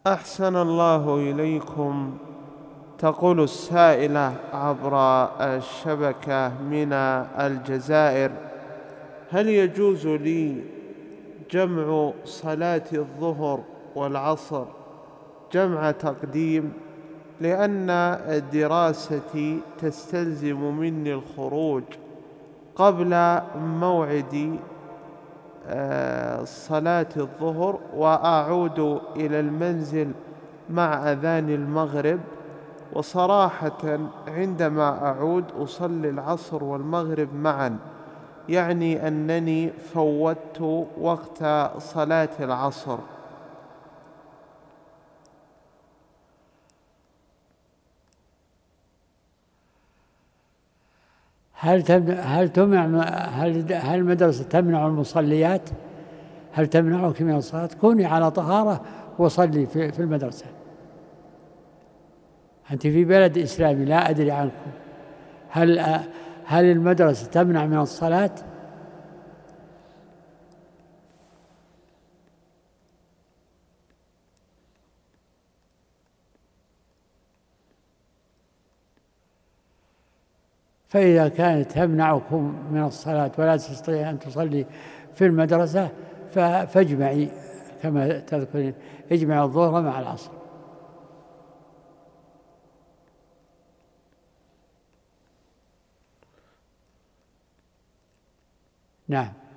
أحسن الله إليكم. تقول السائلة عبر الشبكة من الجزائر: هل يجوز لي جمع صلاة الظهر والعصر جمع تقديم، لأن دراستي تستلزم مني الخروج قبل موعد صلاة الظهر، وأعود إلى المنزل مع أذان المغرب، وصراحة عندما أعود أصلي العصر والمغرب معا، يعني أنني فوتت وقت صلاة العصر. هل المدرسة تمنع المصليات؟ هل تمنعك من الصلاة؟ كوني على طهارة وصلي في المدرسة. أنت في بلد إسلامي، لا أدري عنكم. هل المدرسة تمنع من الصلاة؟ فإذا كانت تمنعكم من الصلاة ولا تستطيع أن تصلي في المدرسة فاجمعي كما تذكرين، اجمع الظهر مع العصر. نعم.